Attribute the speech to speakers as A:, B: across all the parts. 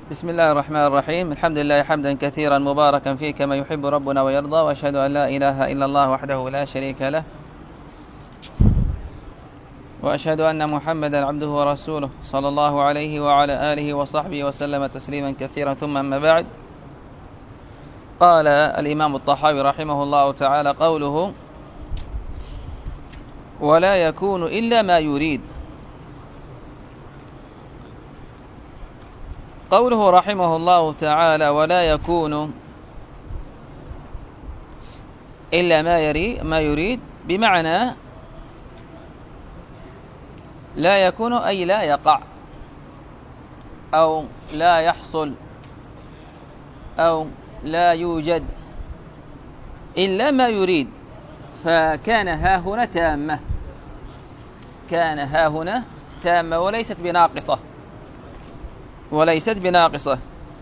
A: بسم الله الرحمن الرحيم. الحمد لله حمدا كثيرا مباركا فيه كما يحب ربنا ويرضى، وأشهد أن لا إله إلا الله وحده لا شريك له، وأشهد أن محمدا عبده ورسوله صلى الله عليه وعلى آله وصحبه وسلم تسليما كثيرا. ثم أما بعد، قال الإمام الطحاوي رحمه الله تعالى: قوله ولا يكون إلا ما يريد. قوله رحمه الله تعالى ولا يكون إلا ما يريد، بمعنى لا يكون أي لا يقع أو لا يحصل أو لا يوجد إلا ما يريد. فكان هاهنا تامة، كان هاهنا تامة وليست بناقصة.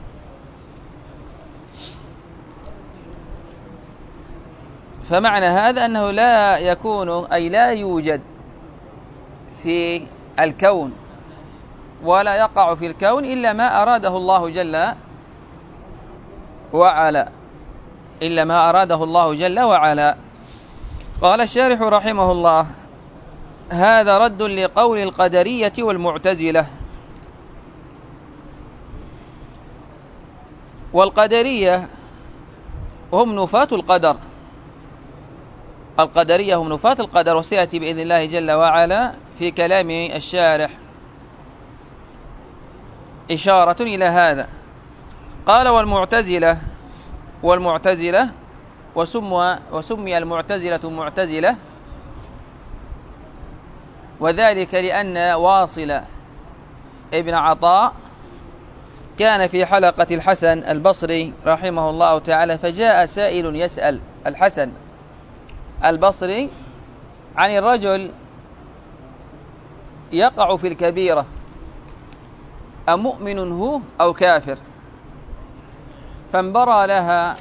A: فمعنى هذا أنه لا يكون أي لا يوجد في الكون ولا يقع في الكون إلا ما أراده الله جل وعلا. قال الشارح رحمه الله: هذا رد لقول القدرية والمعتزلة. والقدرية هم نفاة القدر، القدرية هم نفاة القدر، وسيأتي بإذن الله جل وعلا في كلام الشارح إشارة إلى هذا. قال والمعتزلة وسمي المعتزلة معتزلة، وذلك لأن واصل ابن عطاء كان في حلقة الحسن البصري رحمه الله تعالى، فجاء سائل يسأل الحسن البصري عن الرجل يقع في الكبيرة أمؤمن هو أو كافر، فانبرى لها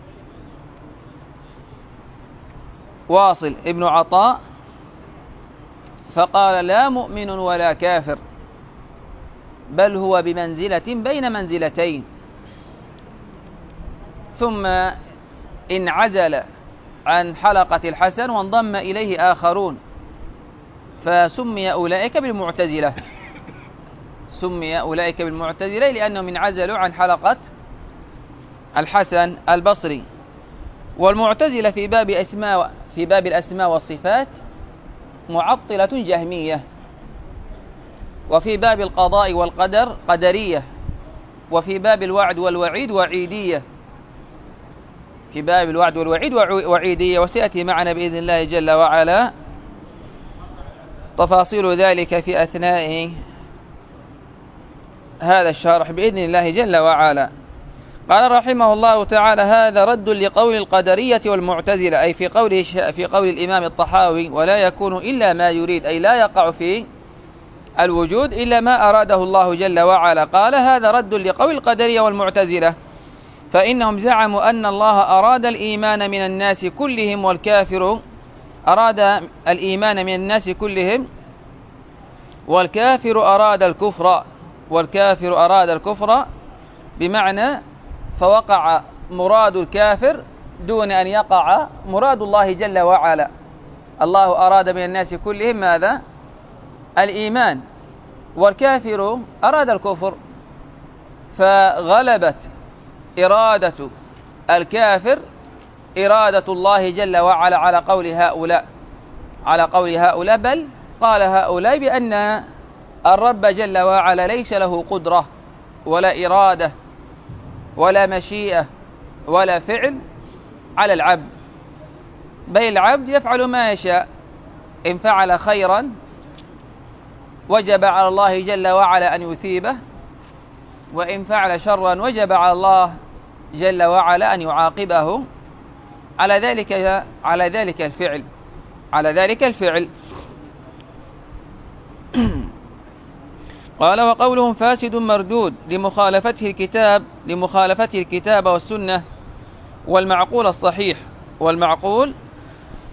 A: واصل ابن عطاء فقال: لا مؤمن ولا كافر، بل هو بمنزلة بين منزلتين. ثم انعزل عن حلقة الحسن وانضم إليه آخرون، فسمي أولئك بالمعتزلة، لأنهم انعزلوا عن حلقة الحسن البصري. والمعتزلة في باب الأسماء والصفات معطلة جهمية، وفي باب القضاء والقدر قدرية، وفي باب الوعد والوعيد وعيدية. وسيأتي معنا بإذن الله جل وعلا تفاصيل ذلك في أثناء هذا الشرح بإذن الله جل وعلا. قال رحمه الله تعالى: هذا رد لقول القدرية والمعتزلة، أي في قول الإمام الطحاوي ولا يكون إلا ما يريد، أي لا يقع في الوجود إلا ما أراده الله جل وعلا. قال: هذا رد لقول القدرية والمعتزلة، فإنهم زعموا أن الله أراد الإيمان من الناس كلهم، والكافر أراد الإيمان من الناس كلهم، والكافر أراد الكفر، بمعنى فوقع مراد الكافر دون أن يقع مراد الله جل وعلا. الله أراد من الناس كلهم ماذا؟ الإيمان، والكافر أراد الكفر، فغلبت إرادة الكافر إرادة الله جل وعلا على قول هؤلاء، بل قال هؤلاء بأن الرب جل وعلا ليس له قدرة ولا إرادة ولا مشيئة ولا فعل على العبد، بل العبد يفعل ما يشاء. إن فعل خيرا وجب على الله جل وعلا أن يثيبه، وإن فعل شرا وجب على الله جل وعلا أن يعاقبه على ذلك الفعل. قال: وقولهم فاسد مردود لمخالفته الكتاب والسنة والمعقول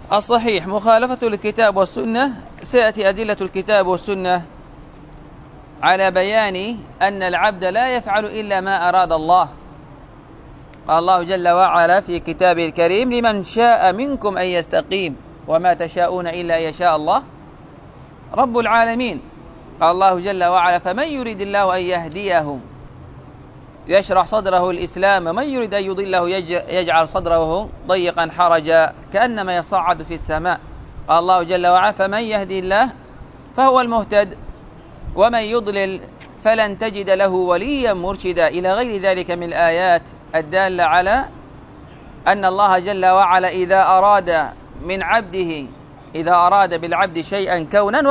A: الصحيح. مخالفة الكتاب والسنة سيأتي أدلة الكتاب والسنة على بيان أن العبد لا يفعل إلا ما أراد الله. قال الله جل وعلا في كتابه الكريم: لمن شاء منكم أن يستقيم وما تشاءون إلا أن يشاء الله رب العالمين. قال الله جل وعلا: فمن يريد الله أن يهديه يشرح صدره الإسلام، ومن يريد أن يضله يجعل صدره ضيقا حرجا كأنما يصعد في السماء. قال الله جل وعلا: فمن يهدي الله فهو المهتد ومن يضلل فلن تجد له وليا مرشدا، إلى غير ذلك من الآيات الدالة على أن الله جل وعلا إذا أراد بالعبد شيئا كونا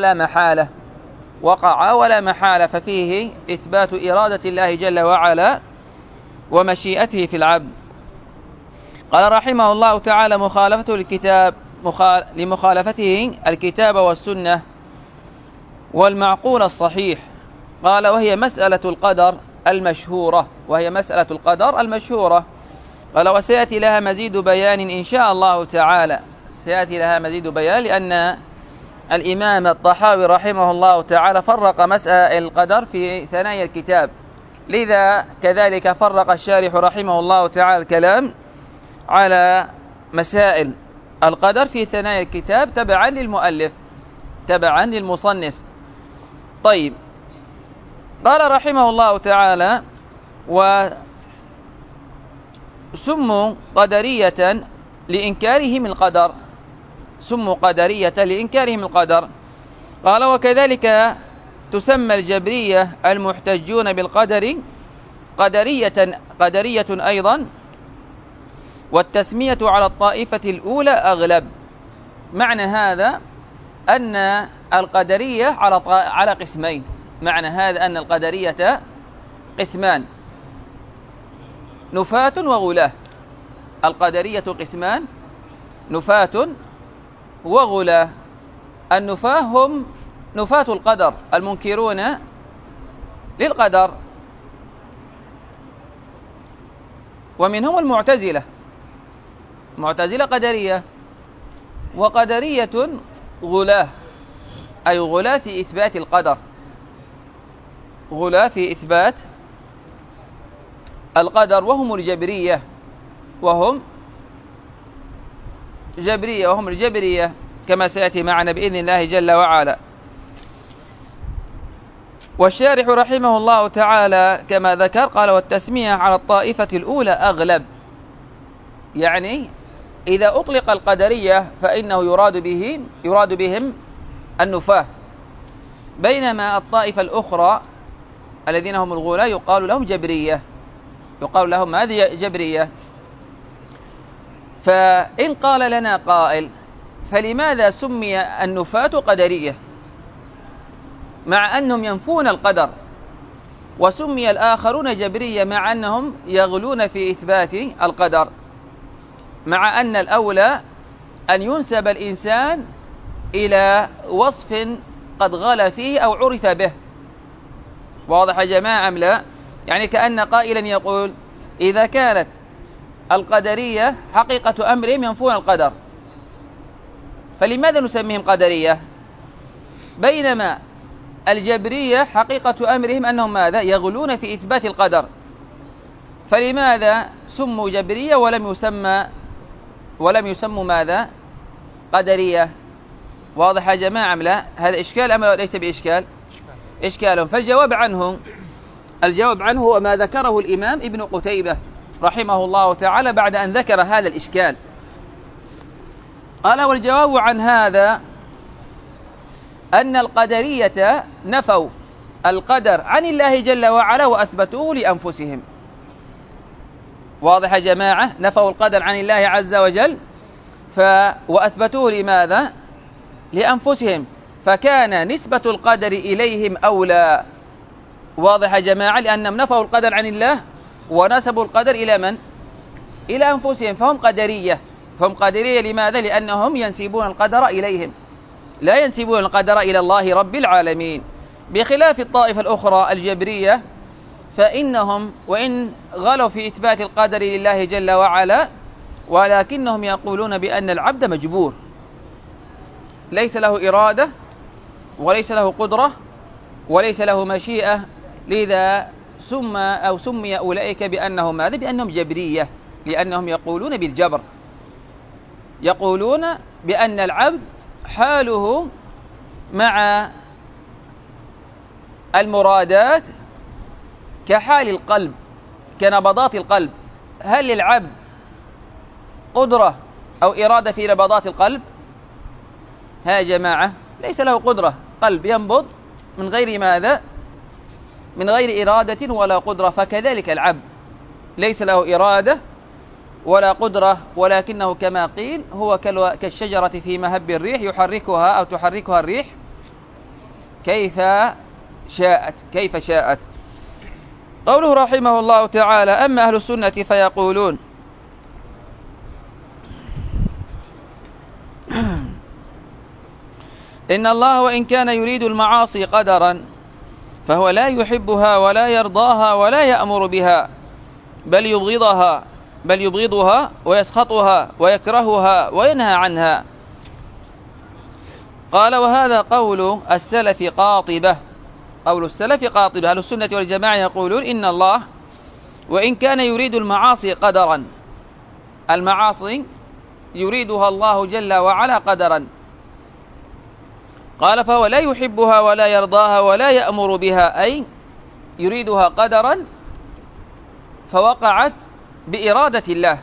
A: وقع ولا محالة، ففيه إثبات إرادة الله جل وعلا ومشيئته في العبد. قال رحمه الله تعالى: لمخالفته الكتاب والسنة والمعقول الصحيح. قال: وهي مسألة القدر المشهورة. قال: وسيأتي لها مزيد بيان إن شاء الله تعالى. لأن الإمام الطحاوي رحمه الله تعالى فرق مسائل القدر في ثنايا الكتاب، لذا كذلك فرق الشارح رحمه الله تعالى الكلام على مسائل القدر في ثنايا الكتاب تبعا للمصنف. طيب، قال رحمه الله تعالى: وسموا قدرية لإنكارهم القدر. قال: وكذلك تسمى الجبرية المحتجون بالقدر قدرية أيضا، والتسمية على الطائفة الأولى أغلب. معنى هذا أن القدرية على قسمين. قسمان: نفاة وغلاة. القدرية قسمان: نفاة وغلاة. النفاة هم نفاة القدر المنكرون للقدر، ومنهم المعتزلة قدرية، وقدرية غلاة، أي غلاة في إثبات القدر، وهم الجبرية كما سيأتي معنا بإذن الله جل وعلا. والشارح رحمه الله تعالى كما ذكر قال: والتسمية على الطائفة الأولى أغلب، يعني إذا أطلق القدرية فإنه يراد بهم النفاة، بينما الطائفة الأخرى الذين هم الغلاة يقال لهم جبرية. فإن قال لنا قائل: فلماذا سمي النفاة قدرية مع أنهم ينفون القدر، وسمي الآخرون جبرية مع أنهم يغلون في إثبات القدر، مع أن الأولى أن ينسب الإنسان إلى وصف قد غلا فيه أو عرف به؟ واضح يا جماعة أم لا؟ يعني كأن قائلا يقول: إذا كانت القدرية حقيقة أمرهم ينفون القدر، فلماذا نسميهم قدرية؟ بينما الجبرية حقيقة أمرهم أنهم ماذا؟ يغلون في إثبات القدر، فلماذا سموا جبرية ولم يسموا ماذا؟ قدرية. واضح يا جماعة أم لا؟ هذا إشكال أم ليس بإشكال؟ إشكال. فالجواب عنه هو ما ذكره الإمام ابن قتيبة رحمه الله تعالى بعد أن ذكر هذا الإشكال. قال: والجواب عن هذا أن القدرية نفوا القدر عن الله جل وعلا وأثبتوه لأنفسهم. واضح يا جماعة؟ نفوا القدر عن الله عز وجل وأثبتوه لماذا؟ لأنفسهم، فكان نسبة القدر إليهم أولى. واضح يا جماعة؟ لأنهم نفوا القدر عن الله ونسبوا القدر إلى من؟ إلى أنفسهم، فهم قدرية. لماذا؟ لأنهم ينسبون القدر إليهم، لا ينسبون القدر إلى الله رب العالمين، بخلاف الطائفة الأخرى الجبرية، فإنهم وإن غلوا في إثبات القدر لله جل وعلا، ولكنهم يقولون بأن العبد مجبور، ليس له إرادة وليس له قدرة وليس له مشيئة، لذا سمي أولئك بأنهم ماذا؟ بأنهم جبرية، لأنهم يقولون بالجبر، يقولون بأن العبد حاله مع المرادات كحال القلب، كنبضات القلب. هل للعبد قدرة أو إرادة في نبضات القلب؟ ها يا جماعة، ليس له قدرة، قلب ينبض من غير ماذا؟ من غير إرادة ولا قدرة. فكذلك العبد ليس له إرادة ولا قدرة، ولكنه كما قيل هو كالشجرة في مهب الريح يحركها أو تحركها الريح كيف شاءت. قوله رحمه الله تعالى: أما أهل السنة فيقولون إن الله وإن كان يريد المعاصي قدرا فهو لا يحبها ولا يرضاها ولا يأمر بها، بل يبغضها ويسخطها ويكرهها وينهى عنها. قال: وهذا قول السلف قاطبة. قول السلف قاطبة. أهل السنة والجماعة يقولون إن الله وإن كان يريد المعاصي قدرا، المعاصي يريدها الله جل وعلا قدرا، قال فهو لا يحبها ولا يرضاها ولا يأمر بها، أي يريدها قدرا فوقعت بإرادة الله،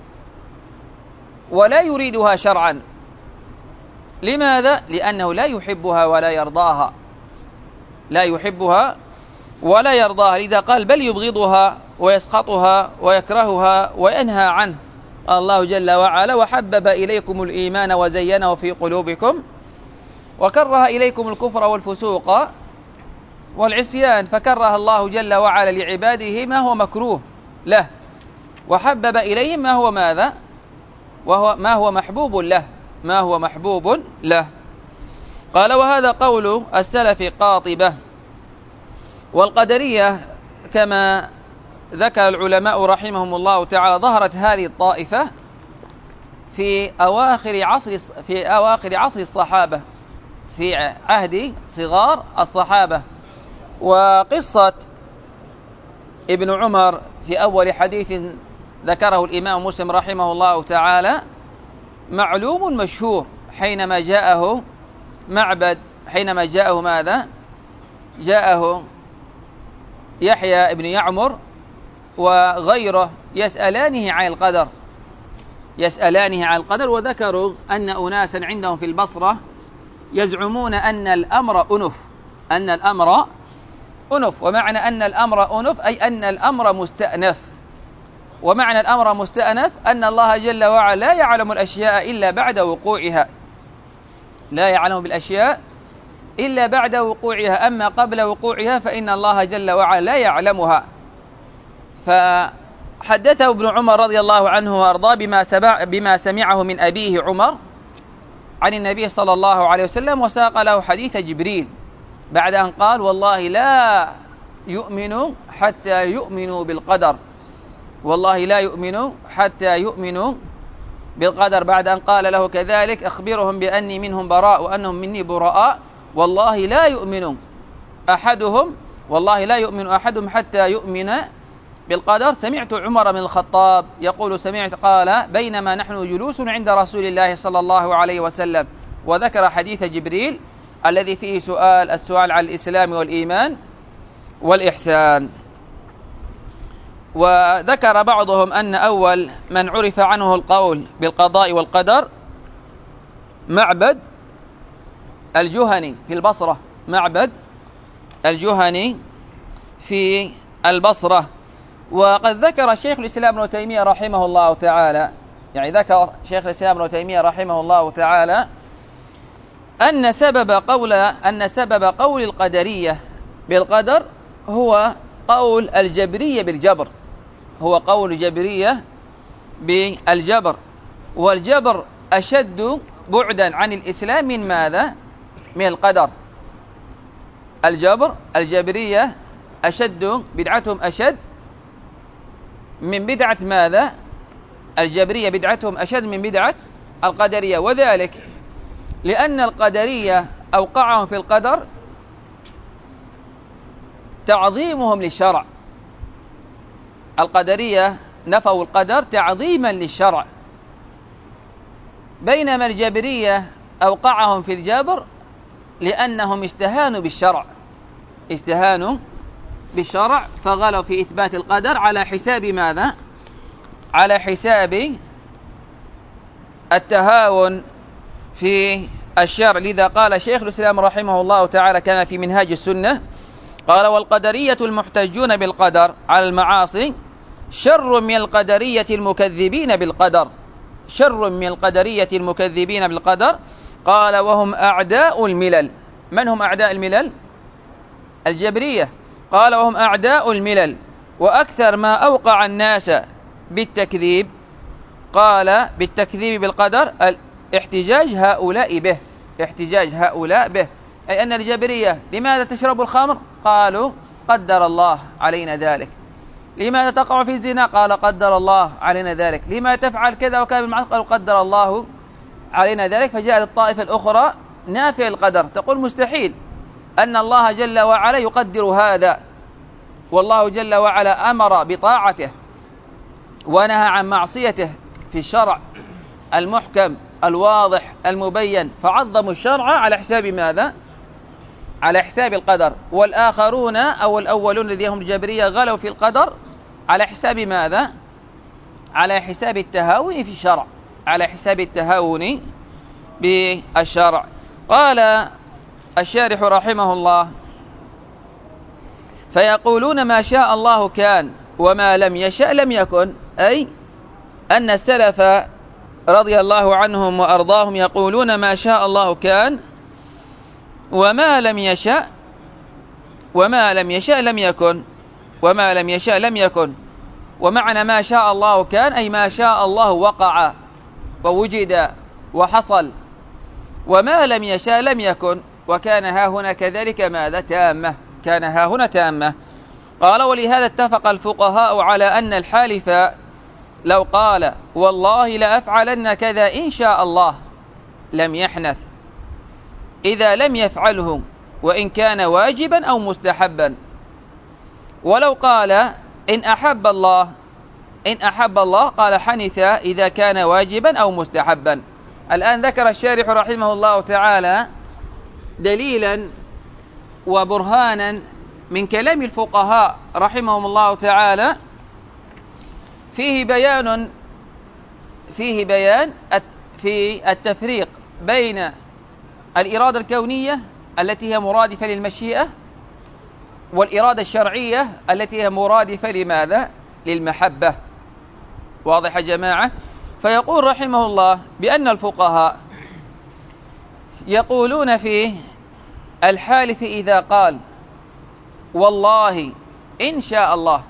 A: ولا يريدها شرعا. لماذا؟ لأنه لا يحبها ولا يرضاها، لا يحبها ولا يرضاها، لذا قال بل يبغضها ويسخطها ويكرهها وينهى عنه. قال الله جل وعلا: وحبب إليكم الإيمان وزينه في قلوبكم وكره إليكم الكفر والفسوق والعصيان. فكره الله جل وعلا لعباده ما هو مكروه له، وحبب إليهم ما هو ماذا؟ ما هو محبوب له. قال: وهذا قول السلف قاطبة. والقدرية كما ذكر العلماء رحمهم الله تعالى ظهرت هذه الطائفة في أواخر عصر الصحابة، في عهد صغار الصحابة. وقصة ابن عمر في أول حديث ذكره الإمام مسلم رحمه الله تعالى معلوم مشهور، حينما جاءه معبد، حينما جاءه ماذا؟ جاءه يحيى ابن يعمر وغيره يسألانه عن القدر، وذكروا أن أناسا عندهم في البصرة يزعمون أن الأمر أنف. ومعنى أن الأمر أنف أي أن الأمر مستأنف. ومعنى الأمر مستأنف أن الله جل وعلا لا يعلم الأشياء إلا بعد وقوعها، لا يعلم بالأشياء إلا بعد وقوعها، أما قبل وقوعها فإن الله جل وعلا لا يعلمها. فحدثه ابن عمر رضي الله عنه وأرضاه بما سمعه من أبيه عمر عن النبي صلى الله عليه وسلم، وساق له حديث جبريل بعد أن قال: والله لا يؤمن حتى يؤمنوا بالقدر، والله لا يؤمن حتى يؤمنوا بالقدر. بعد أن قال له كذلك: أخبرهم بأني منهم براء وأنهم مني براء، والله لا يؤمن أحدهم حتى يؤمن بالقدر. سمعت عمر بن الخطاب يقول: قال: بينما نحن جلوس عند رسول الله صلى الله عليه وسلم، وذكر حديث جبريل الذي فيه السؤال عن الإسلام والإيمان والإحسان. وذكر بعضهم أن أول من عرف عنه القول بالقضاء والقدر معبد الجهني في البصرة، معبد الجهني في البصرة. وقد ذكر شيخ الإسلام ابن تيمية رحمه الله تعالى، ذكر شيخ الإسلام ابن تيمية رحمه الله تعالى أن سبب قول القدرية بالقدر هو قول الجبرية بالجبر، هو قول الجبرية بالجبر. والجبر أشد بعدا عن الإسلام من ماذا؟ من القدر. الجبرية بدعتهم أشد من بدعة ماذا؟ الجبرية بدعتهم أشد من بدعة القدرية. وذلك لأن القدرية أوقعهم في القدر تعظيمهم للشرع. القدرية نفوا القدر تعظيما للشرع، بينما الجبرية أوقعهم في الجبر لأنهم استهانوا بالشرع فغلوا في إثبات القدر على حساب ماذا؟ على حساب التهاون في الشرع. لذا قال شيخ الإسلام رحمه الله تعالى كما في منهاج السنة قال: والقدرية المحتجون بالقدر على المعاصي شر من القدرية المكذبين بالقدر، شر من القدرية المكذبين بالقدر. قال: وهم أعداء الملل. من هم أعداء الملل؟ الجبرية. قال: وهم أعداء الملل، وأكثر ما أوقع الناس بالتكذيب، قال بالتكذيب بالقدر احتجاج هؤلاء به، احتجاج هؤلاء به، أي أن الجبرية لماذا تشرب الخمر؟ قالوا قدر الله علينا ذلك. لماذا تقع في الزنا؟ قال قدر الله علينا ذلك. لما تفعل كذا وكذا بالمعصية؟ قالوا قدر الله علينا ذلك. فجاءت الطائفة الأخرى نافية القدر تقول مستحيل أن الله جل وعلا يقدر هذا، والله جل وعلا أمر بطاعته ونهى عن معصيته في الشرع المحكم الواضح المبين، فعظموا الشرع على حساب ماذا؟ على حساب القدر. والآخرون أو الأولون الذين هم الجبرية غلوا في القدر على حساب ماذا؟ على حساب التهاون في الشرع، على حساب التهاون بالشرع. قال الشارح رحمه الله: فيقولون ما شاء الله كان وما لم يشأ لم يكن، أي أن السلف رضي الله عنهم وأرضاهم يقولون ما شاء الله كان وما لم يشأ، وما لم يشأ لم يكن، وما لم يشأ لم يكن. ومعنى ما شاء الله كان أي ما شاء الله وقع ووجد وحصل، وما لم يشأ لم يكن، وكان ها هنا كذلك ماذا؟ تامة، كان ها هنا تامة. قال: ولهذا اتفق الفقهاء على أن الحالف لو قال والله لأفعلن كذا إن شاء الله لم يحنث إذا لم يفعله وإن كان واجبا أو مستحبا. ولو قال إن أحب الله قال حنث إذا كان واجبا أو مستحبا. الآن ذكر الشارح رحمه الله تعالى دليلا وبرهانا من كلام الفقهاء رحمهم الله تعالى فيه بيان في التفريق بين الإرادة الكونية التي هي مرادفة للمشيئة والإرادة الشرعية التي هي مرادفة لماذا؟ للمحبة. واضح يا جماعة؟ فيقول رحمه الله بأن الفقهاء يقولون في الحالف إذا قال والله إن شاء الله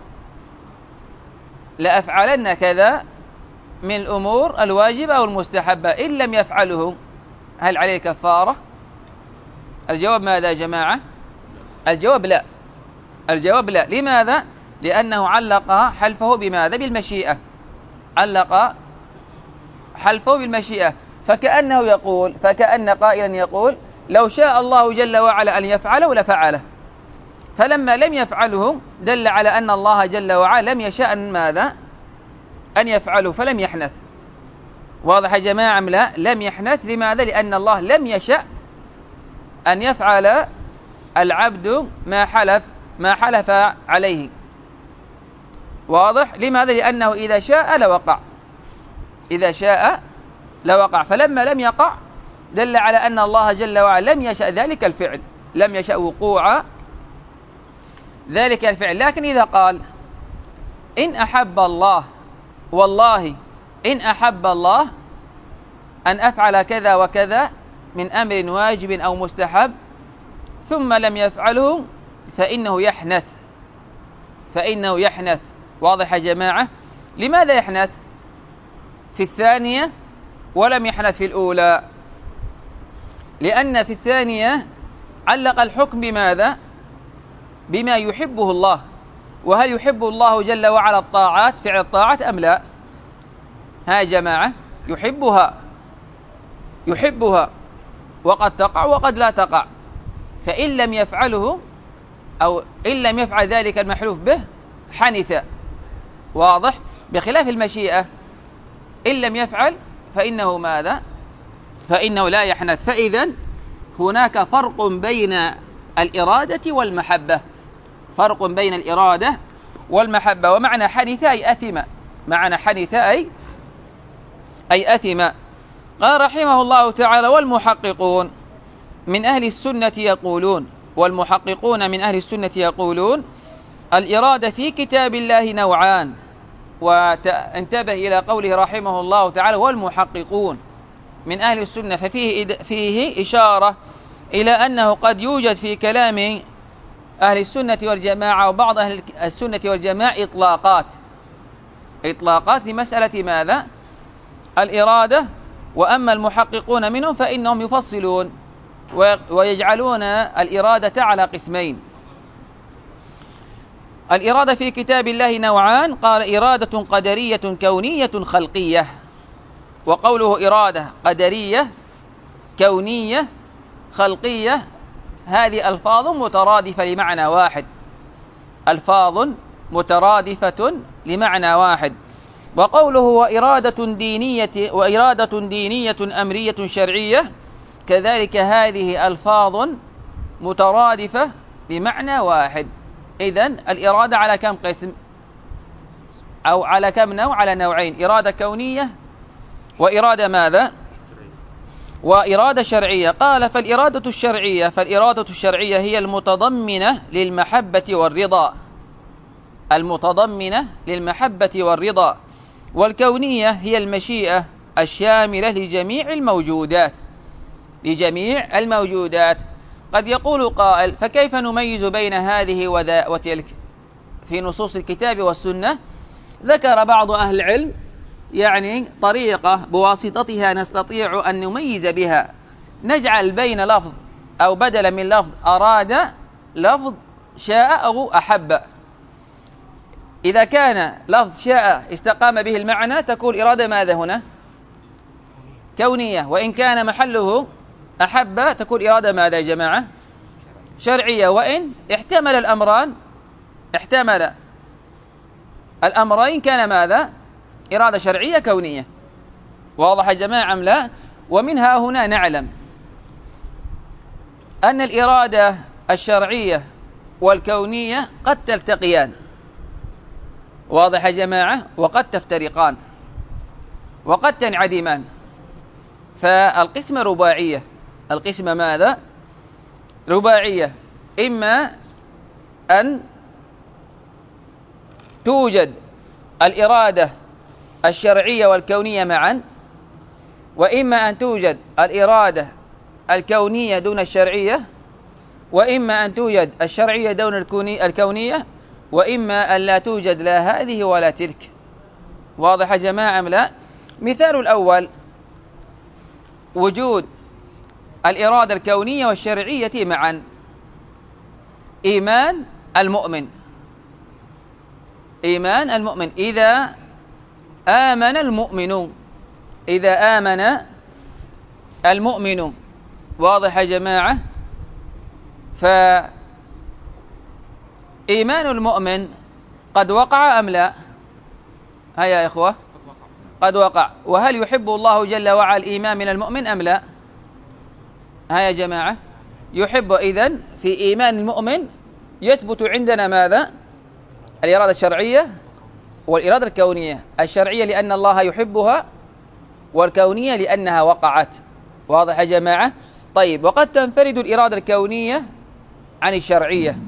A: لأفعلن كذا من الأمور الواجبة أو المستحبة إن لم يفعله هل عليه كفارة؟ الجواب ماذا يا جماعة؟ الجواب لا، الجواب لا. لماذا؟ لأنه علق حلفه بماذا؟ بالمشيئة، علق حلفه بالمشيئة. فكأن قائلا يقول لو شاء الله جل وعلا أن يفعله لفعله، فلما لم يفعله دل على أن الله جل وعلا لم يشاء ماذا؟ أن يفعله فلم يحنث. واضح يا جماعة؟ لا، لم يحنث. لماذا؟ لأن الله لم يشاء أن يفعل العبد ما حلف عليه. واضح؟ لماذا؟ لأنه إذا شاء لوقع، إذا شاء لوقع، فلما لم يقع دل على أن الله جل وعلا لم يشاء ذلك الفعل، لم يشاء وقوع ذلك الفعل. لكن إذا قال إن أحب الله، والله إن أحب الله أن أفعل كذا وكذا من أمر واجب أو مستحب ثم لم يفعله فإنه يحنث، فإنه يحنث. واضح يا جماعة؟ لماذا يحنث في الثانية ولم يحنث في الأولى؟ لأن في الثانية علق الحكم بماذا؟ بما يحبه الله. وهل يحب الله جل وعلا الطاعات، فعل الطاعات أم لا؟ ها يا جماعة؟ يحبها وقد تقع وقد لا تقع. فإن لم يفعله أو إن لم يفعل ذلك المحلوف به حنث. واضح؟ بخلاف المشيئة إن لم يفعل فإنه ماذا؟ فإنه لا يحنث. فإذا هناك فرق بين الإرادة والمحبة، فرق بين الإرادة والمحبة. ومعنى حنث أي أثم، معنى حنث أي أثم. قال رحمه الله تعالى: والمحققون من أهل السنة يقولون، والمحققون من أهل السنة يقولون الإرادة في كتاب الله نوعان. وانتبه إلى قوله رحمه الله تعالى: والمحققون من أهل السنة، فيه إشارة إلى أنه قد يوجد في كلام أهل السنة والجماعة وبعض أهل السنة والجماعة إطلاقات لمسألة ماذا؟ الإرادة. وأما المحققون منهم فإنهم يفصلون ويجعلون الإرادة على قسمين. الإرادة في كتاب الله نوعان. قال: إرادة قدرية كونية خلقية. وقوله إرادة قدرية كونية خلقية هذه ألفاظ مترادفة لمعنى واحد، ألفاظ مترادفة لمعنى واحد. وقوله وإرادة دينية أمرية شرعية كذلك هذه ألفاظ مترادفة بمعنى واحد. إذن الإرادة على كم قسم أو على كم نوع؟ على نوعين: إرادة كونية وإرادة ماذا؟ وإرادة شرعية. قال: فالإرادة الشرعية هي المتضمنة للمحبة والرضا، المتضمنة للمحبة والرضا. والكونية هي المشيئة الشاملة لجميع الموجودات. قد يقول قائل: فكيف نميز بين هذه وتلك في نصوص الكتاب والسنة؟ ذكر بعض أهل العلم طريقة بواسطتها نستطيع أن نميز بها، نجعل بين لفظ أو بدلا من لفظ أراد لفظ شاء أو أحب. إذا كان لفظ شاء استقام به المعنى تكون إرادة ماذا هنا؟ كونية. وإن كان محله أحب تكون إرادة ماذا يا جماعة؟ شرعية. وإن احتمل الأمرين كان ماذا؟ إرادة شرعية كونية. واضح يا جماعة أم لا؟ ومنها هنا نعلم أن الإرادة الشرعية والكونية قد تلتقيان، واضح يا جماعة، وقد تفترقان وقد تنعدمان. فالقسمة رباعية. القسمة ماذا؟ رباعية. إما أن توجد الإرادة الشرعية والكونية معا، وإما أن توجد الإرادة الكونية دون الشرعية، وإما أن توجد الشرعية دون الكونية، وإما أن لا توجد لا هذه ولا تلك. واضح يا جماعة أم لا؟ مثال الأول: وجود الإرادة الكونية والشرعية معا. إيمان المؤمن إذا آمن المؤمن، واضح يا جماعة؟ فإيمان المؤمن قد وقع أم لا؟ هيا يا إخوة، قد وقع. وهل يحب الله جل وعلا الإيمان من المؤمن أم لا؟ هيا يا جماعة، يحب. إذن في إيمان المؤمن يثبت عندنا ماذا؟ الإرادة الشرعية والإرادة الكونية. الشرعية لأن الله يحبها، والكونية لأنها وقعت. واضح يا جماعة؟ طيب، وقد تنفرد الإرادة الكونية عن الشرعية.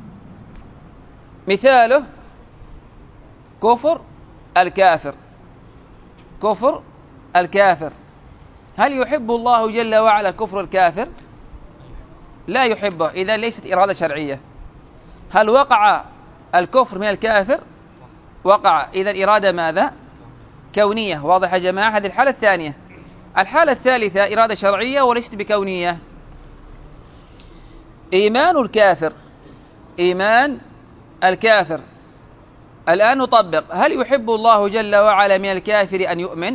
A: مثاله كفر الكافر. هل يحب الله جل وعلا كفر الكافر؟ لا يحبه. إذا ليست إرادة شرعية. هل وقع الكفر من الكافر؟ وقع. إذا إرادة ماذا؟ كونية. واضح يا جماعة؟ هذه الحالة الثانية. الحالة الثالثة إرادة شرعية وليست بكونية. إيمان الكافر. الآن نطبق: هل يحب الله جل وعلا من الكافر أن يؤمن؟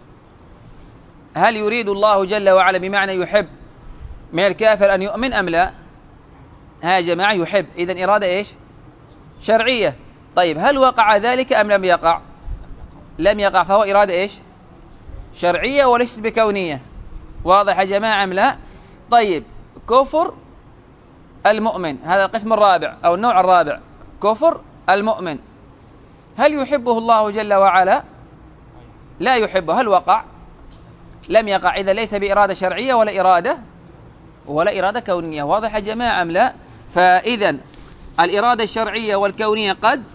A: هل يريد الله جل وعلا بمعنى يحب من الكافر أن يؤمن أم لا؟ ها يا جماعة يحب، إذن إرادة إيش؟ شرعية. طيب هل وقع ذلك أم لم يقع؟ لم يقع، فهو إرادة إيش؟ شرعية وليست بكونية. واضح يا جماعة أم لا؟ طيب كفر المؤمن، هذا القسم الرابع أو النوع الرابع، كفر المؤمن، هل يحبه الله جل وعلا؟ لا يحبه. هل وقع؟ لم يقع، إذا ليس بإرادة شرعية ولا إرادة كونية. واضح يا جماعة أم لا؟ فإذا الإرادة الشرعية والكونية قد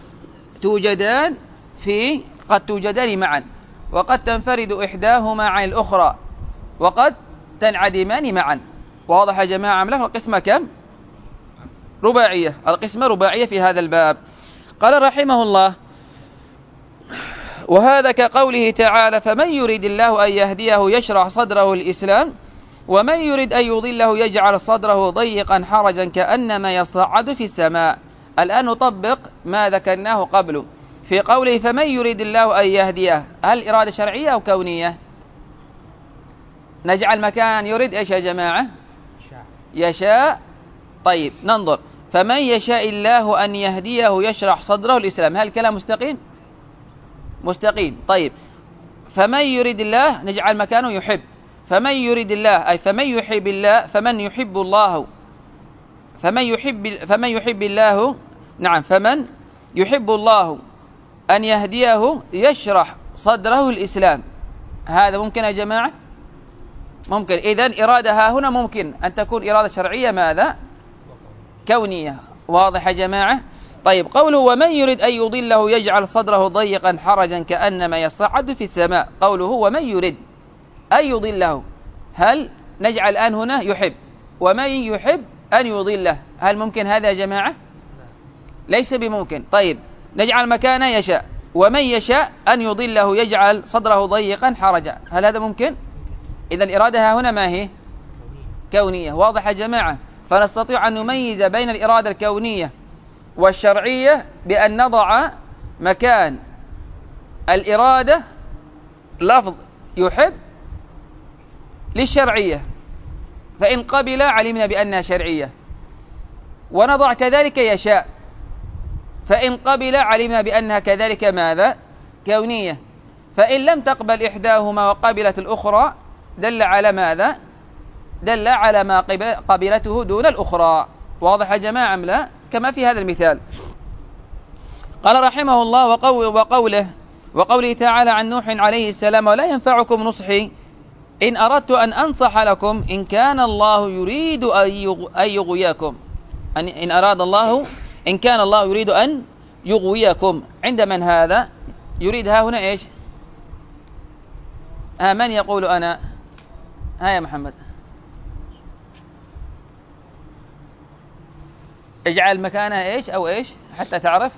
A: توجدان معا، وقد تنفرد إحداهما عن الأخرى، وقد تنعدمان معا. واضح يا جماعة أم لا؟ القسمة كم؟ رباعية. القسمة رباعية في هذا الباب. قال رحمه الله: وهذا كقوله تعالى: فمن يريد الله أن يهديه يشرح صدره الإسلام، ومن يريد أن يضله يجعل صدره ضيقا حرجا كأنما يصعد في السماء. الآن نطبق ما ذكرناه قبله في قوله فمن يريد الله أن يهديه، هل إرادة شرعية أو كونية؟ نجعل مكان يريد إيش يا جماعة؟ يشاء. طيب ننظر، فمن يشاء الله أن يهديه يشرح صدره الإسلام، هل الكلام مستقيم؟ مستقيم. طيب فمن يريد الله نجعل مكانه يحب، فمن يريد الله أي فمن يحب الله، فمن يحب الله، فمن يحب الله، نعم، فمن يحب الله أن يهديه يشرح صدره الإسلام. هذا ممكن يا جماعة؟ ممكن. إذن إرادة ها هنا ممكن أن تكون إرادة شرعية ماذا؟ كونية. واضح يا جماعة؟ طيب قوله ومن يريد أن يضله يجعل صدره ضيقا حرجا كأنما يصعد في السماء، قوله ومن يريد أن يضله، هل نجعل الآن هنا يحب، ومن يحب أن يضله، هل ممكن هذا يا جماعة؟ ليس بممكن. طيب نجعل مكانه يشاء، ومن يشاء أن يضله يجعل صدره ضيقا حرجا، هل هذا ممكن؟ إذن إرادها هنا ما هي؟ كونية. واضح يا جماعة؟ فنستطيع أن نميز بين الإرادة الكونية والشرعية بأن نضع مكان الإرادة لفظ يحب للشرعية، فإن قبل علمنا بأنها شرعية، ونضع كذلك يشاء، فإن قبل علمنا بأنها كذلك ماذا؟ كونية. فإن لم تقبل إحداهما وقبلت الأخرى دل على ماذا؟ دل على ما قبلته دون الأخرى. واضح يا جماعة أم لا؟ كما في هذا المثال. قال رحمه الله وقوله تعالى عن نوح عليه السلام: ولا ينفعكم نصحي إن أردت أن أنصح لكم إن كان الله يريد أن يغويكم، إن كان الله يريد أن يغويكم. عند من هذا؟ يريد ها هنا إيش؟ من يقول أنا؟ يا محمد اجعل مكانها إيش أو إيش حتى تعرف.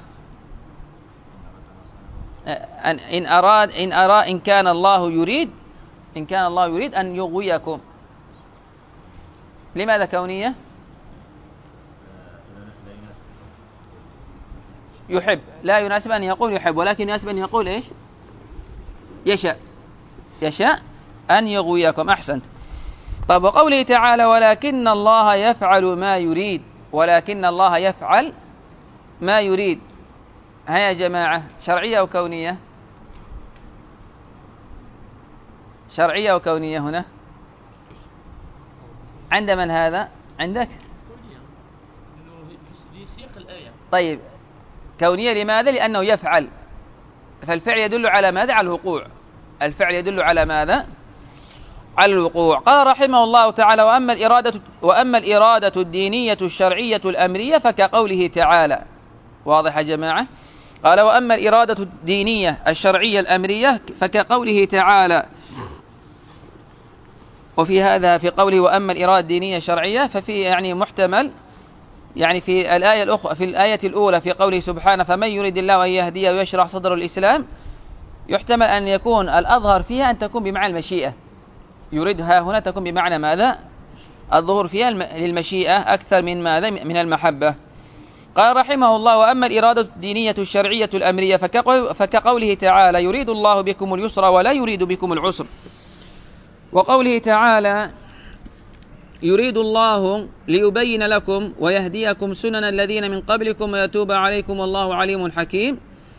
A: إن كان الله يريد أن يغويكم. لماذا كونية؟ يحب، لا يناسب أن يقول يحب، ولكن يناسب أن يقول إيش؟ يشاء أن يغويكم. أحسنت. طب وقوله تعالى: ولكن الله يفعل ما يريد، ولكن الله يفعل ما يريد، ها يا جماعة شرعية أو كونية؟ شرعية أو كونية هنا؟ عند من هذا؟ عندك؟ طيب كونية لماذا؟ لأنه يفعل، فالفعل يدل على ماذا؟ على الوقوع. الفعل يدل على ماذا؟ على الوقوع. قال رحمه الله تعالى: وأما الإرادة الدينية الشرعية الأمرية فكقوله تعالى. واضح يا جماعة؟ قال: وأما الإرادة الدينية الشرعية الأمرية فكقوله تعالى. وفي هذا في قوله وأما الإرادة الدينية الشرعية ففي يعني محتمل، يعني في الآية الأولى في قوله سبحانه: فمن يريد الله أن يهديه ويشرح صدر الإسلام، يحتمل أن يكون الأظهر فيها أن تكون بمعنى المشيئة، يريدها هنا تكون بمعنى ماذا؟ الظهور فيها للمشيئة أكثر من ماذا؟ من المحبة. قال رحمه الله: وأما الإرادة الدينية الشرعية الأمرية فكقوله تعالى: يريد الله بكم اليسر ولا يريد بكم العسر. وقوله تعالى: يريد الله ليبين لكم ويهديكم سنن الذين من قبلكم ويتوب عليكم والله عليم حكيم.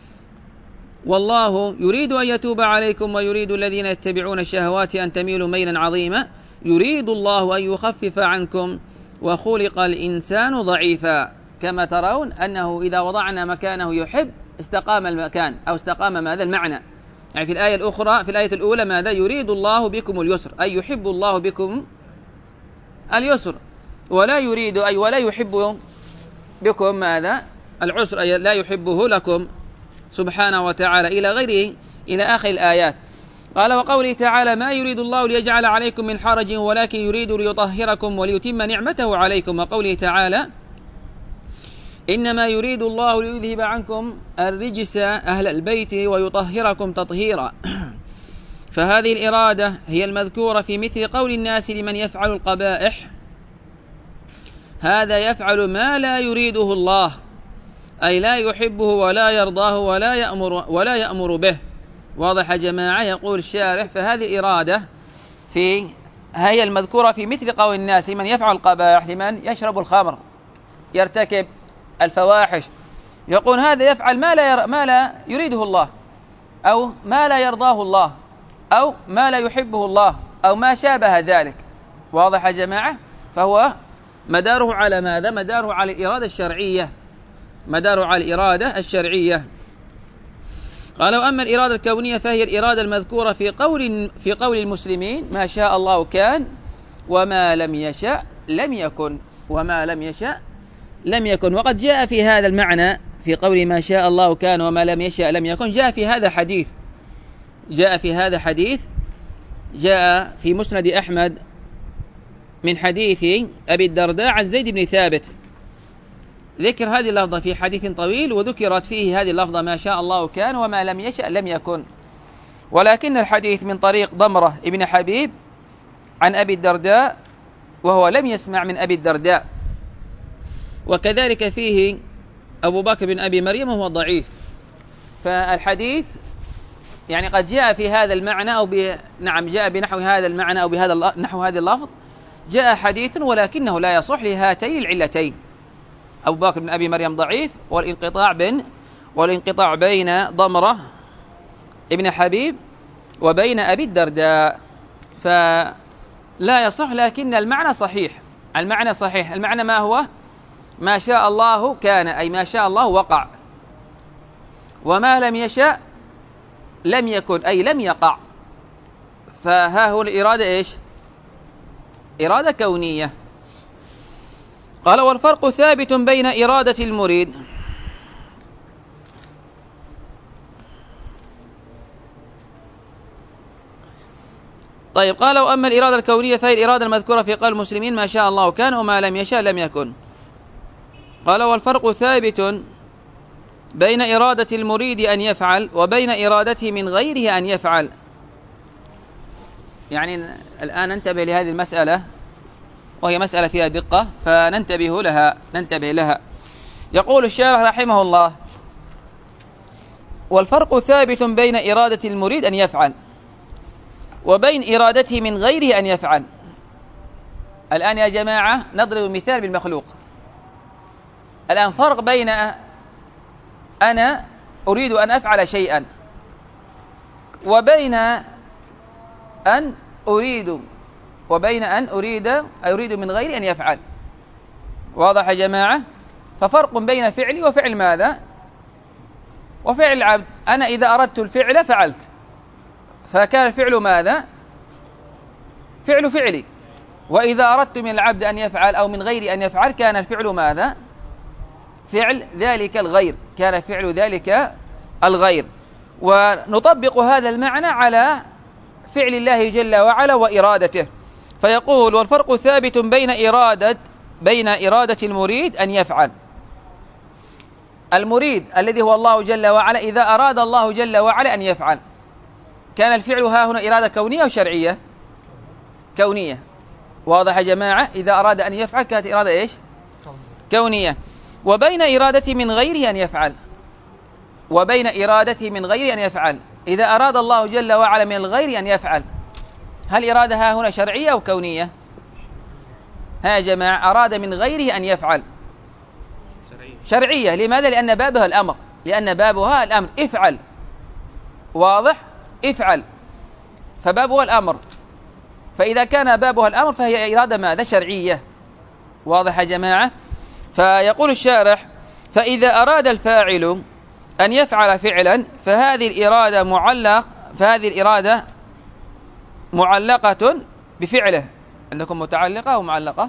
A: والله يريد أن يتوب عليكم ويريد الذين يتبعون الشهوات أن تميلوا ميلا عظيما. يريد الله أن يخفف عنكم وخلق الإنسان ضعيفا. كما ترون أنه إذا وضعنا مكانه يحب استقام المكان أو استقام ماذا المعنى. يعني في الآية الأخرى، في الآية الأولى ماذا؟ يريد الله بكم اليسر، أي يحب الله بكم اليسر، ولا يريد أي ولا يحب بكم ماذا؟ العسر، أي لا يحبه لكم سبحانه وتعالى إلى غيره إلى آخر الآيات. قال وقوله تعالى ما يريد الله ليجعل عليكم من حرج ولكن يريد ليطهركم وليتم نعمته عليكم. وقوله تعالى إنما يريد الله ليذهب عنكم الرجس أهل البيت ويطهركم تطهيرا. فهذه الإرادة هي المذكورة في مثل قول الناس لمن يفعل القبائح هذا يفعل ما لا يريده الله، أي لا يحبه ولا يرضاه ولا يأمر به. واضح يا جماعة؟ يقول الشارح فهذه الإرادة هي المذكورة في مثل قول الناس لمن يفعل القبائح، لمن يشرب الخمر يرتكب الفواحش، يقول هذا يفعل ما لا يريده الله، أو ما لا يرضاه الله، أو ما لا يحبه الله، أو ما شابه ذلك. واضح يا جماعة؟ فهو مداره على ماذا؟ مداره على الإرادة الشرعية، مداره على الإرادة الشرعية. قالوا أما الإرادة الكونية فهي الإرادة المذكورة في قول المسلمين ما شاء الله كان وما لم يشأ لم يكن، وما لم يشأ لم يكن. وقد جاء في هذا المعنى في قول ما شاء الله كان وما لم يشأ لم يكن، جاء في هذا حديث جاء في مسند أحمد من حديث أبي الدرداء عن زيد بن ثابت، ذكر هذه اللفظة في حديث طويل، وذكرت فيه هذه اللفظة ما شاء الله كان وما لم يشأ لم يكن. ولكن الحديث من طريق ضمرة ابن حبيب عن أبي الدرداء وهو لم يسمع من أبي الدرداء، وكذلك فيه أبو بكر بن أبي مريم وهو ضعيف. فالحديث يعني قد جاء في هذا المعنى أو جاء بنحو هذا المعنى أو بهذا نحو هذا اللفظ، جاء حديث ولكنه لا يصح لهاتين العلتين. أبو بكر بن أبي مريم ضعيف، والانقطاع بين ضمرة ابن حبيب وبين أبي الدرداء، فلا يصح. لكن المعنى صحيح، المعنى ما هو؟ ما شاء الله كان، أي ما شاء الله وقع، وما لم يشاء لم يكن، أي لم يقع. فها هو الإرادة إيش؟ إرادة كونية. قال والفرق ثابت بين إرادة المريد طيب. قال وأما الإرادة الكونية فهي الإرادة المذكورة في قول المسلمين ما شاء الله كان وما لم يشاء لم يكن. قال والفرق ثابت بين إرادة المريد أن يفعل وبين إرادته من غيره أن يفعل. يعني الآن ننتبه لهذه المسألة، وهي مسألة فيها دقة، فننتبه لها. يقول الشارح رحمه الله والفرق ثابت بين إرادة المريد أن يفعل وبين إرادته من غيره أن يفعل. الآن يا جماعة نضرب مثال بالمخلوق. الآن فرق بين أنا أريد أن أفعل شيئا وبين أن أريد من غير أن يفعل. واضح يا جماعة؟ ففرق بين فعلي وفعل ماذا؟ وفعل العبد. أنا إذا أردت الفعل فعلت، فكان الفعل ماذا؟ فعلي. وإذا أردت من العبد أن يفعل أو من غير أن يفعل كان الفعل ماذا؟ فعل ذلك الغير. ونطبق هذا المعنى على فعل الله جل وعلا وإرادته. فيقول والفرق ثابت بين إرادة المريد أن يفعل. المريد الذي هو الله جل وعلا، إذا أراد الله جل وعلا أن يفعل كان الفعل ها هنا إرادة كونية وشرعية؟ كونية. واضح يا جماعة؟ إذا أراد أن يفعل كانت إرادة إيش؟ كونية. وبين إرادته من غيره أن يفعل، إذا أراد الله جل وعلا من الغير أن يفعل، هل إرادة ها هنا شرعية أو كونية؟ ها يا جماعة، أراد من غيره أن يفعل شرعية. لماذا؟ لأن بابها الأمر، لأن بابها الأمر، افعل. واضح؟ افعل، فبابها الأمر. فإذا كان بابها الأمر فهي إرادة ماذا؟ شرعية. واضح يا جماعة؟ فيقول الشارح: فإذا أراد الفاعل أن يفعل فعلا فهذه الإرادة معلقة بفعله. عندكم متعلقة أو معلقة؟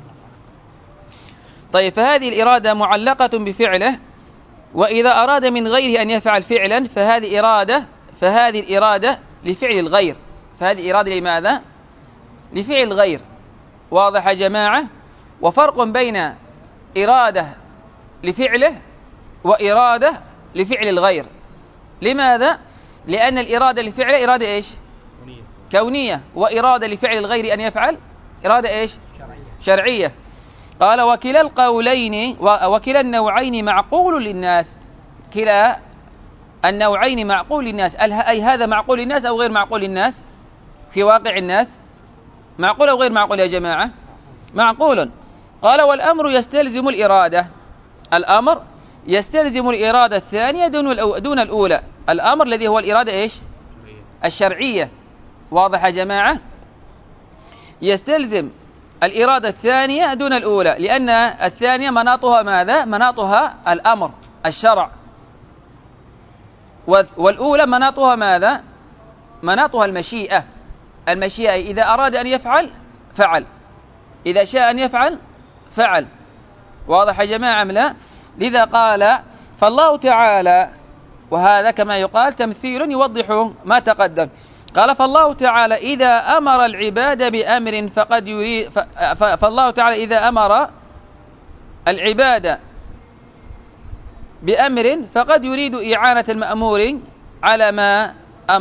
A: طيب، فهذه الإرادة معلقة بفعله. وإذا أراد من غيره أن يفعل فعلا فهذه الإرادة لفعل الغير. فهذه إرادة لماذا؟ لفعل الغير. واضح يا جماعة؟ وفرق بين إرادة لفعله وإرادة لفعل الغير. لماذا؟ لأن الإرادة لفعله إرادة إيش؟ كونية. وإرادة لفعل الغير أن يفعل إرادة إيش؟ شرعية. قال: وكلا القولين وكلا النوعين معقول للناس. كلا النوعين معقول للناس. أي هذا معقول للناس أو غير معقول للناس في واقع الناس؟ معقول أو غير معقول يا جماعة؟ معقول. قال: والأمر يستلزم الإرادة. الأمر يستلزم الإرادة الثانية دون الأولى. الأمر الذي هو الإرادة إيش؟ الشرعية. واضح يا جماعة؟ يستلزم الإرادة الثانية دون الأولى، لأن الثانية مناطها ماذا؟ مناطها الأمر، الشرع. والأولى مناطها ماذا؟ مناطها المشيئة. المشيئة إذا أراد أن يفعل فعل، إذا شاء أن يفعل فعل. واضح يا جماعة أم لا؟ لذا قال: فالله تعالى، وهذا كما يقال تمثيل يوضح ما تقدم. قال: فالله تعالى إذا أمر العباد بأمر فقد يريد فالله تعالى إذا أمر العباد بأمر فقد يريد إعانة المأمور على ما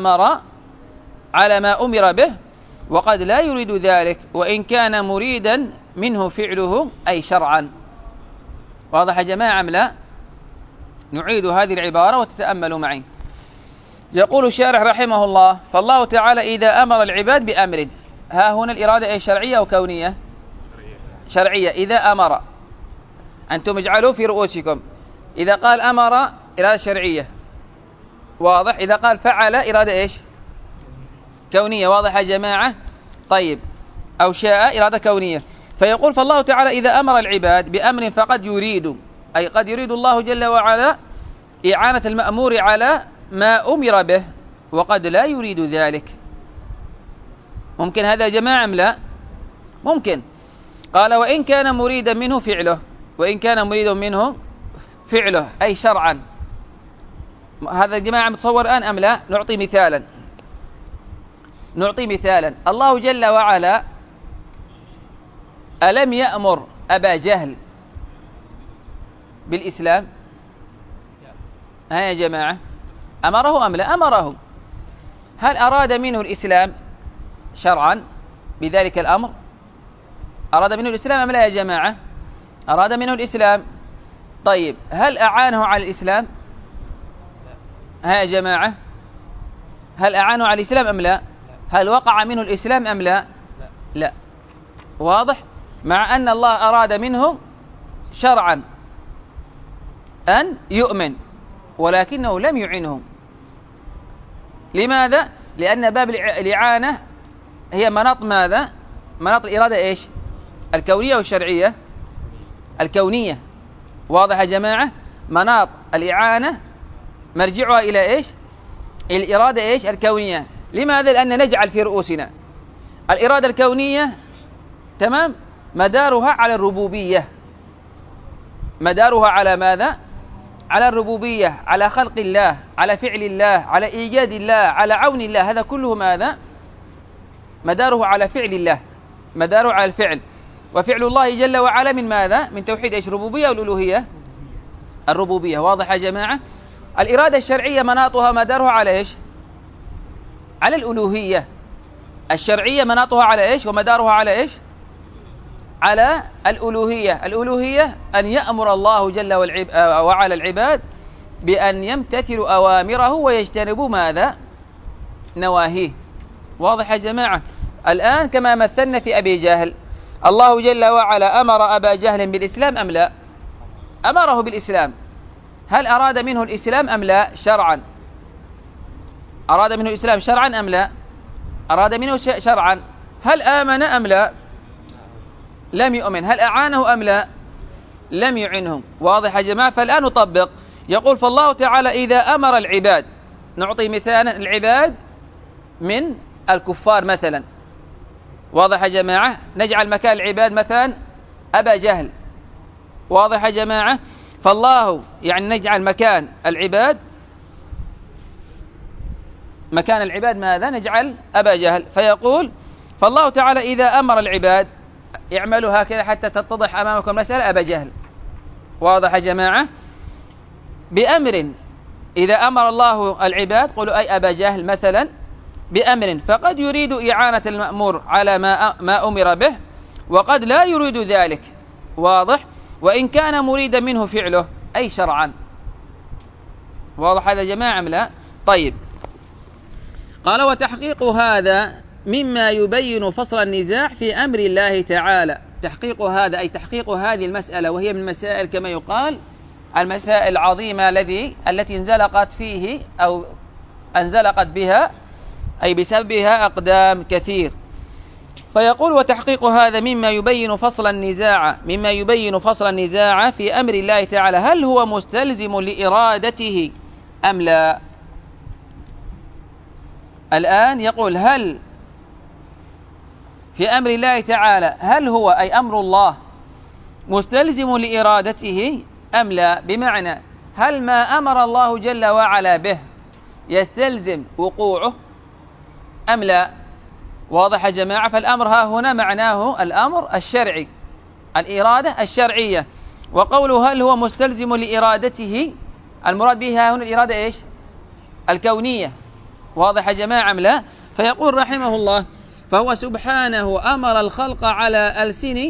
A: أمر به، وقد لا يريد ذلك وإن كان مريدا منه فعله أي شرعا. واضح يا جماعة أم لا؟ نعيد هذه العبارة وتتأملوا معي. يقول الشارح رحمه الله: فالله تعالى إذا أمر العباد بأمر. ها هنا الإرادة إيه؟ شرعية أو كونية؟ شرعية. إذا أمر، أنتم اجعلوا في رؤوسكم، إذا قال أمر إرادة شرعية. واضح؟ إذا قال فعل إرادة إيش؟ كونية. واضح يا جماعة؟ طيب، أو شاء إرادة كونية. فيقول: فالله تعالى إذا أمر العباد بأمر فقد يريد، أي قد يريد الله جل وعلا إعانة المأمور على ما أمر به، وقد لا يريد ذلك. ممكن هذا يا جماعة أم لا؟ ممكن. قال: وإن كان مريدا منه فعله. وإن كان مريدا منه فعله أي شرعا. هذا يا جماعة متصور الآن أم لا؟ نعطي مثالا. الله جل وعلا ألم يأمر أبا جهل بالإسلام؟ ها يا جماعة، أمره أم لا؟ أمره. هل أراد منه الإسلام شرعا بذلك الأمر؟ أراد منه الإسلام أم لا يا جماعة؟ أراد منه الإسلام. طيب، هل أعانه على الإسلام؟ ها يا جماعة، هل أعانه على الإسلام أم لا؟ هل وقع منه الإسلام أم لا؟ لا. واضح؟ مع أن الله أراد منه شرعا أن يؤمن، ولكنه لم يعنه. لماذا؟ لأن باب الإعانة هي مناط ماذا؟ مناط الإرادة إيش؟ الكونية والشرعية؟ الكونية. واضح يا جماعة؟ مناط الإعانة مرجعها إلى إيش؟ الإرادة إيش؟ الكونية. لماذا؟ لأن نجعل في رؤوسنا الإرادة الكونية، تمام، مدارها على الربوبية. مدارها على ماذا؟ على الربوبية، على خلق الله، على فعل الله، على إيجاد الله، على عون الله. هذا كله ماذا؟ مداره على فعل الله، مداره على الفعل. وفعل الله جل وعلا من ماذا؟ من توحيد إيش؟ الربوبية والألوهية؟ الربوبية. واضح يا جماعة؟ الإرادة الشرعية مناطها مدارها على إيش؟ على الألوهية. الشرعية مناطها على إيش ومدارها على إيش؟ على الألوهية. الألوهية أن يأمر الله جل وعلا العباد بأن يمتثلوا أوامره ويجتنبوا ماذا؟ نواهيه. واضح يا جماعة؟ الآن كما مثلنا في أبي جهل، الله جل وعلا أمر أبا جهل بالإسلام أم لا؟ أمره بالإسلام. هل أراد منه الإسلام أم لا شرعا؟ أراد منه الإسلام شرعا أم لا؟ أراد منه شرعا. هل آمن أم لا؟ لم يؤمن. هل أعانه أم لا؟ لم يعنه. واضح يا جماعة؟ فالآن نطبق. يقول فالله تعالى إذا أمر العباد، نعطي مثالا، العباد من الكفار مثلا، واضح يا جماعة؟ نجعل مكان العباد مثلا أبا جهل، واضح يا جماعة؟ فالله يعني نجعل مكان العباد ماذا؟ نجعل أبا جهل. فيقول فالله تعالى إذا أمر العباد، اعملوا هكذا حتى تتضح أمامكم مسألة أبا جهل، واضح يا جماعة؟ بأمر، إذا أمر الله العباد قولوا أي أبا جهل مثلا بأمر، فقد يريد إعانة المأمور على ما أمر به، وقد لا يريد ذلك، واضح؟ وإن كان مريدا منه فعله أي شرعا. واضح هذا يا جماعة أم لا؟ طيب، قال وتحقيق هذا مما يبين فصل النزاع في أمر الله تعالى. تحقيق هذا أي تحقيق هذه المسألة، وهي من المسائل كما يقال المسائل العظيمة التي انزلقت فيه أو انزلقت بها أي بسببها أقدام كثير. فيقول وتحقيق هذا مما يبين فصل النزاع في أمر الله تعالى، هل هو مستلزم لإرادته أم لا؟ الآن يقول هل في أمر الله تعالى، هل هو أي أمر الله مستلزم لإرادته أم لا؟ بمعنى هل ما أمر الله جل وعلا به يستلزم وقوعه أم لا؟ واضح يا جماعة؟ فالأمر ها هنا معناه الأمر الشرعي، الإرادة الشرعية. وقوله هل هو مستلزم لإرادته، المراد بها هنا الإرادة إيش؟ الكونية. واضح يا جماعة أم لا؟ فيقول رحمه الله فهو سبحانه أمر الخلق على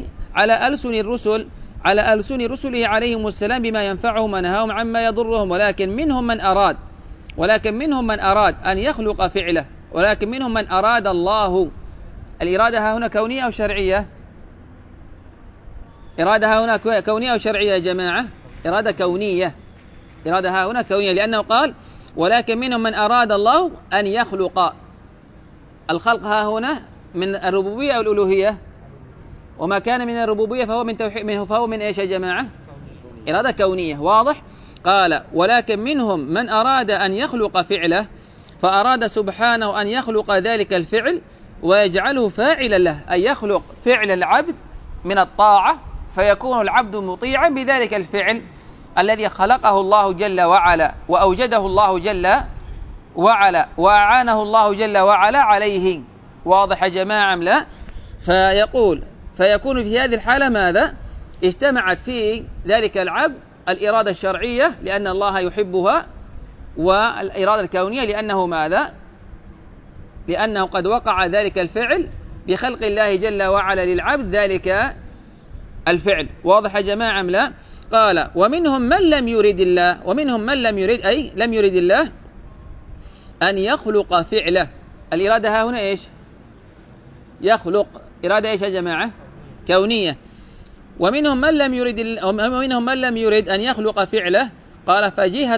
A: ألسن رسله عليهم السلام بما ينفعهم ونهاهم عما يضرهم، ولكن منهم من أراد أن يخلق فعله، ولكن منهم من أراد الله. الإرادة هنا كونية أو شرعية؟ إرادة هنا كونية أو شرعية يا جماعة؟ إرادة كونية. إرادة هنا كونية، لأنه قال ولكن منهم من أراد الله أن يخلق. الخلق هنا من الربوبية أو الألوهية؟ وما كان من الربوبية فهو من توحيد، فهو من إيش يا جماعة؟ إرادة كونية. واضح؟ قال ولكن منهم من أراد أن يخلق فعله، فأراد سبحانه أن يخلق ذلك الفعل ويجعله فاعلا له، أي يخلق فعل العبد من الطاعة فيكون العبد مطيعا بذلك الفعل الذي خلقه الله جل وعلا وأوجده الله جل وعلا وأعانه الله جل وعلا عليه. واضح يا جماعة أم لا؟ فيكون في هذه الحالة ماذا؟ اجتمعت في ذلك العبد الإرادة الشرعية لأن الله يحبها، والإرادة الكونية لأنه ماذا؟ لأنه قد وقع ذلك الفعل بخلق الله جل وعلا للعبد ذلك الفعل. واضح يا جماعة أم لا؟ قال ومنهم من لم يرد الله أن يخلق فعله. الإرادة هنا إيش؟ يخلق. إرادة إيش يا جماعة؟ كونية. ومنهم من لم يرد أن يخلق فعله. قال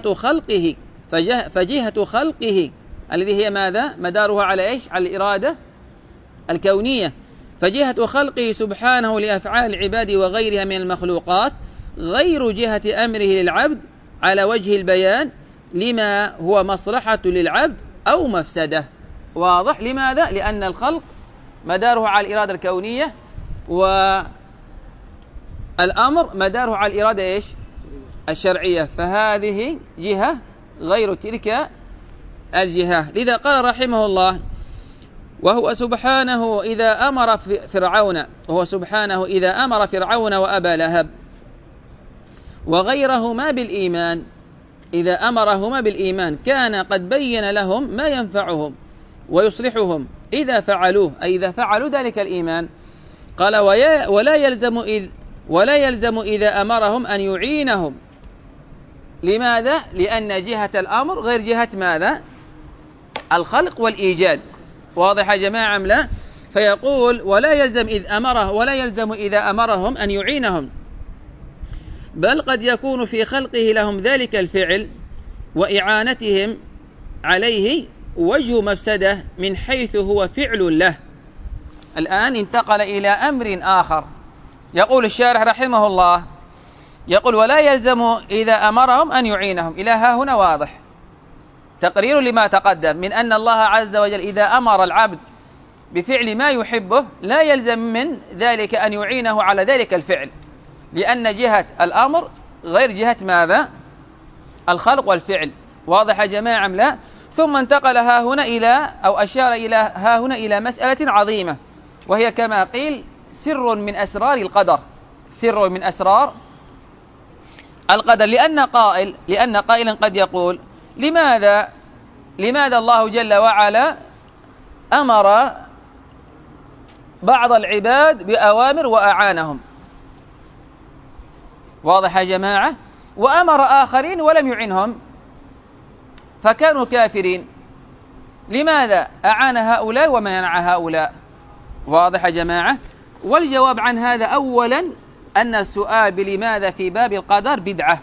A: فجهة خلقه الذي هي ماذا؟ مدارها على إيش؟ على الإرادة الكونية. فجهة خلقه سبحانه لأفعال العباد وغيرها من المخلوقات غير جهة أمره للعبد على وجه البيان لما هو مصلحة للعبد أو مفسدة. واضح؟ لماذا؟ لأن الخلق مداره على الإرادة الكونية، والأمر مداره على الإرادة إيش؟ الشرعية، فهذه جهة غير تلك الجهة. لذا قال رحمه الله وهو سبحانه إذا أمر فرعون وأبا لهب وغيرهما بالإيمان، إذا أمرهما بالإيمان كان قد بين لهم ما ينفعهم ويصلحهم إذا فعلوه، أي إذا فعلوا ذلك الإيمان. قال ولا يلزم إذا أمرهم أن يعينهم. لماذا؟ لأن جهة الأمر غير جهة ماذا؟ الخلق والإيجاد. واضح يا جماعة أم لا؟ فيقول ولا يلزم إذا أمرهم أن يعينهم، بل قد يكون في خلقه لهم ذلك الفعل وإعانتهم عليه وجه مفسدة من حيث هو فعل له. الآن انتقل إلى أمر آخر. يقول الشارح رحمه الله، يقول ولا يلزم إذا أمرهم أن يعينهم. إلى ها هنا واضح تقرير لما تقدم من أن الله عز وجل إذا أمر العبد بفعل ما يحبه لا يلزم من ذلك أن يعينه على ذلك الفعل، لأن جهة الأمر غير جهة ماذا؟ الخلق والفعل. واضح يا جماعة أم لا؟ ثم انتقل ها هنا إلى أو أشار إلى ها هنا إلى مسألة عظيمة، وهي كما قيل سر من أسرار القدر، سر من أسرار القدر. لأن قائلا قد يقول لماذا الله جل وعلا أمر بعض العباد بأوامر وأعانهم؟ واضح يا جماعة؟ وأمر آخرين ولم يعنهم فكانوا كافرين. لماذا أعان هؤلاء ومنع هؤلاء؟ واضح يا جماعة؟ والجواب عن هذا أولا أن السؤال بلماذا في باب القدر بدعة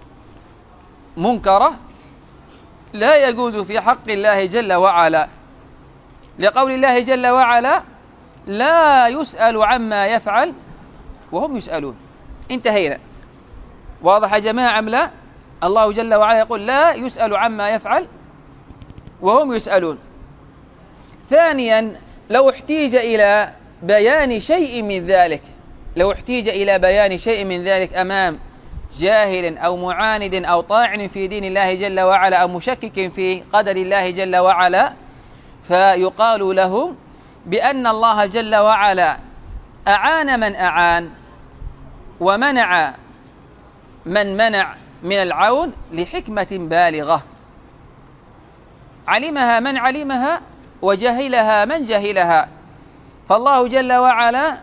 A: منكرة لا يجوز في حق الله جل وعلا، لقول الله جل وعلا لا يسأل عما يفعل وهم يسألون. انتهينا. واضح يا جماعة أم لا؟ الله جل وعلا يقول لا يسأل عما يفعل وهم يسألون. ثانيا لو احتيج إلى بيان شيء من ذلك أمام جاهل أو معاند أو طاعن في دين الله جل وعلا أو مشكك في قدر الله جل وعلا، فيقال له بأن الله جل وعلا أعان من أعان ومنع من منع من العون لحكمة بالغة علمها من علمها وجهلها من جهلها. فالله جل وعلا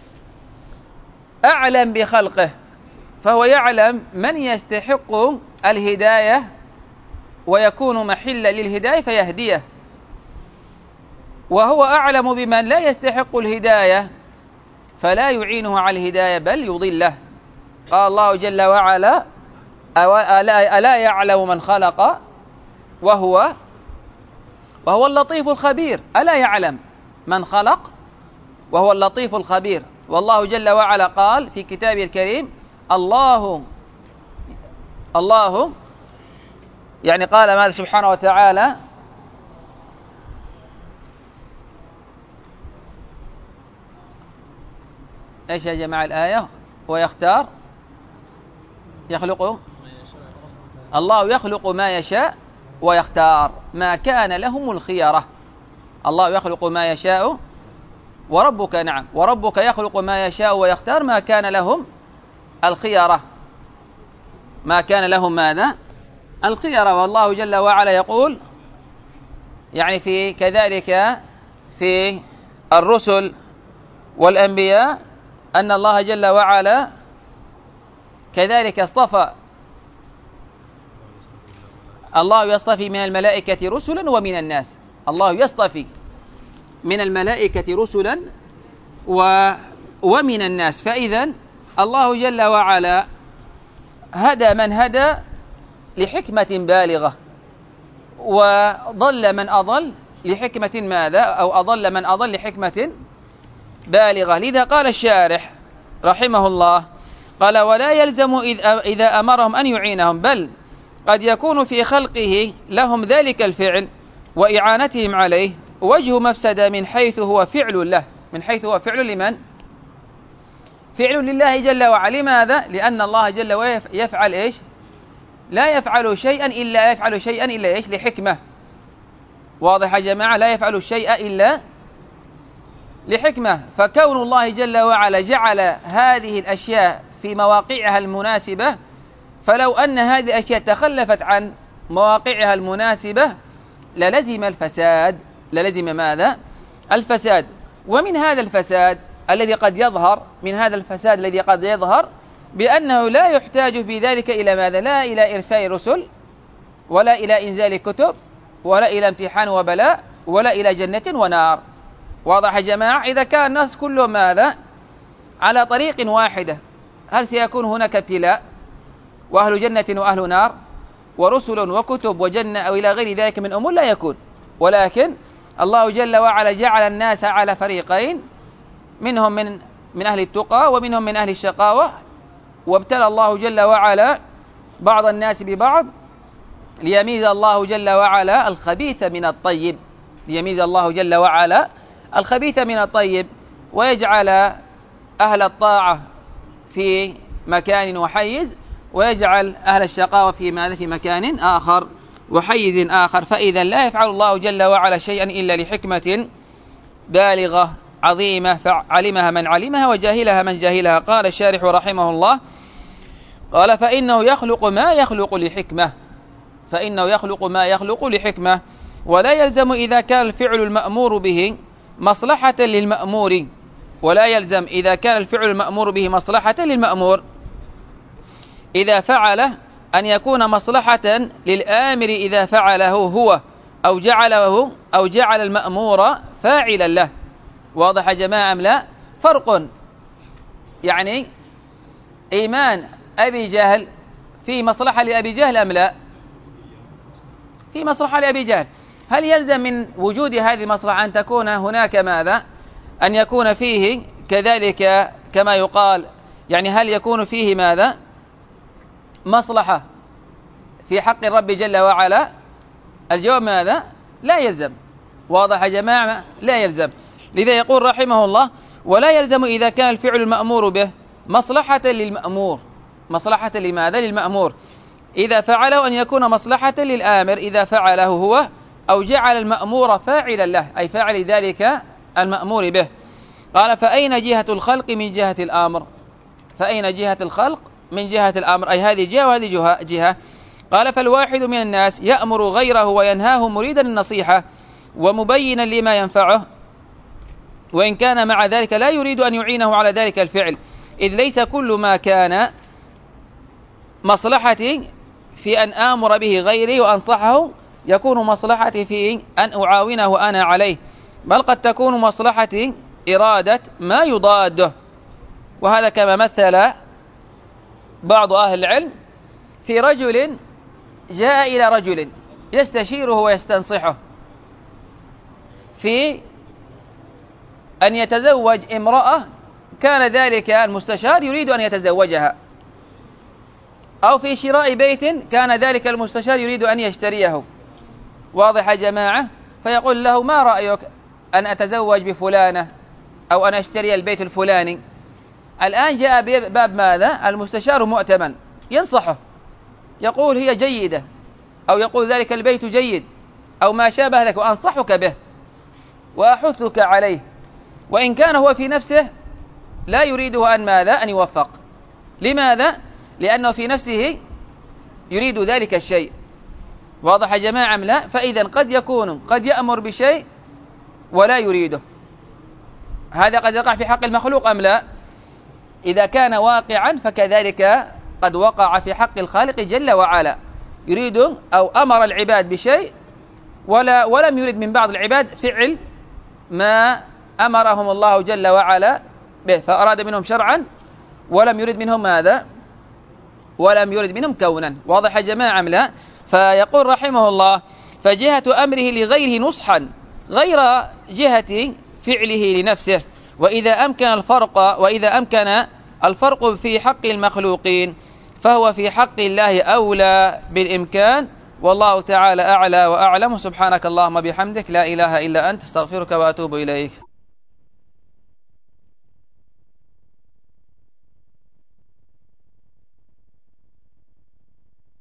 A: أعلم بخلقه، فهو يعلم من يستحق الهداية ويكون محلا للهداية فيهديه، وهو أعلم بمن لا يستحق الهداية فلا يعينه على الهداية بل يضله. قال الله جل وعلا ألا يعلم من خلق وهو اللطيف الخبير. ألا يعلم من خلق وهو اللطيف الخبير. والله جل وعلا قال في كتابه الكريم الله يعني قال ماذا سبحانه وتعالى؟ ايش يا جماعة الآية؟ ويختار الله يخلق ما يشاء ويختار ما كان لهم الخيرة. الله يخلق ما يشاء وربك يخلق ما يشاء ويختار ما كان لهم الخيرة، ما كان لهم ماذا؟ الخيرة. والله جل وعلا يقول يعني في كذلك في الرسل والأنبياء أن الله جل وعلا كذلك اصطفى. الله يصطفي من الملائكة رسلا ومن الناس. الله يصطفي من الملائكة رسلا ومن الناس. فإذا الله جل وعلا هدى من هدى لحكمة بالغة، وضل من أضل لحكمة ماذا؟ أو أضل من أضل لحكمة بالغة. لذا قال الشارح رحمه الله قال ولا يلزم إذا أمرهم أن يعينهم، بل قد يكون في خلقه لهم ذلك الفعل وإعانتهم عليه وجه مفسدة من حيث هو فعل له. من حيث هو فعل لمن؟ فعل لله جل وعلا. لماذا؟ لأن الله جل وعلا يفعل إيش؟ لا يفعل شيئا إلا إيش؟ لحكمة. واضح يا جماعة؟ لا يفعل الشيء إلا لحكمة. فكون الله جل وعلا جعل هذه الأشياء في مواقعها المناسبة، فلو أن هذه الأشياء تخلفت عن مواقعها المناسبة للزم الفساد. للزم ماذا؟ الفساد. ومن هذا الفساد الذي قد يظهر بأنه لا يحتاج في ذلك إلى ماذا؟ لا إلى إرسال رسل ولا إلى إنزال كتب ولا إلى امتحان وبلاء ولا إلى جنة ونار. واضح يا جماعة؟ إذا كان الناس كلهم ماذا؟ على طريق واحدة، هل سيكون هناك ابتلاء وأهل جنة وأهل نار ورسل وكتب وجنة أو إلى غير ذلك من أمور؟ لا يكون. ولكن الله جل وعلا جعل الناس على فريقين، منهم من أهل التقى ومنهم من أهل الشقاوة، وابتلى الله جل وعلا بعض الناس ببعض ليميز الله جل وعلا الخبيث من الطيب، ليميز الله جل وعلا الخبيث من الطيب، ويجعل أهل الطاعة في مكان وحيز، ويجعل أهل الشقاوة في مكان آخر وحيز آخر. فإذا لا يفعل الله جل وعلا شيئا إلا لحكمة بالغة عظيمة علمها من علمها وجاهلها من جاهلها. قال الشارح رحمه الله، قال فإنه يخلق ما يخلق لحكمة، فإنه يخلق ما يخلق لحكمة، ولا يلزم إذا كان الفعل المأمور به مصلحة للمأمور، ولا يلزم إذا كان الفعل المأمور به مصلحة للمأمور إذا فعله أن يكون مصلحة للآمر إذا فعله هو أو جعل المأمور فاعلا له. واضح يا جماعة أم لا؟ فرق، يعني إيمان أبي جهل في مصلحة لأبي جهل أم لا؟ في مصلحة لأبي جهل. هل يلزم من وجود هذه المصلحة أن تكون هناك ماذا؟ أن يكون فيه كذلك كما يقال، يعني هل يكون فيه ماذا؟ مصلحة في حق الرب جل وعلا؟ الجواب ماذا؟ لا يلزم. واضح يا جماعة؟ لا يلزم. لذا يقول رحمه الله، ولا يلزم إذا كان الفعل المأمور به مصلحة للمأمور. مصلحة لماذا؟ للمأمور إذا فعله أن يكون مصلحة للآمر إذا فعله هو أو جعل المأمور فاعلا له، أي فاعل ذلك المأمور به. قال فأين جهة الخلق من جهة الأمر؟ فأين جهة الخلق من جهة الأمر؟ أي هذه جهة وهذه جهة. قال فالواحد من الناس يأمر غيره وينهاه مريدا النصيحة ومبينا لما ينفعه، وإن كان مع ذلك لا يريد أن يعينه على ذلك الفعل، إذ ليس كل ما كان مصلحتي في أن آمر به غيري وأنصحه يكون مصلحتي في أن أعاونه أنا عليه، بل قد تكون مصلحتي إرادة ما يضاده. وهذا كما مثل بعض أهل العلم في رجل جاء إلى رجل يستشيره ويستنصحه في أن يتزوج امرأة كان ذلك المستشار يريد أن يتزوجها، أو في شراء بيت كان ذلك المستشار يريد أن يشتريه. واضح يا جماعة؟ فيقول له ما رأيك أن أتزوج بفلانة أو أن أشتري البيت الفلاني؟ الآن جاء باب ماذا؟ المستشار مؤتمن ينصحه، يقول هي جيدة، أو يقول ذلك البيت جيد، أو ما شابه لك، وأنصحك به وأحثك عليه، وإن كان هو في نفسه لا يريده أن ماذا؟ أن يوفق. لماذا؟ لأنه في نفسه يريد ذلك الشيء. واضح يا جماعة أم لا؟ فإذا قد يأمر بشيء ولا يريده. هذا قد يقع في حق المخلوق أم لا؟ إذا كان واقعا فكذلك قد وقع في حق الخالق جل وعلا، يريد أو أمر العباد بشيء ولم يرد من بعض العباد فعل ما أمرهم الله جل وعلا به، فأراد منهم شرعا ولم يرد منهم ماذا؟ ولم يرد منهم كونا. واضح يا جماعة أم لا؟ فيقول رحمه الله فجهة أمره لغيره نصحا غير جهة فعله لنفسه، وإذا أمكن الفرق في حق المخلوقين فهو في حق الله أولى بالإمكان، والله تعالى أعلى وأعلم. سبحانك اللهم بحمدك لا إله إلا أنت استغفرك وأتوب إليك.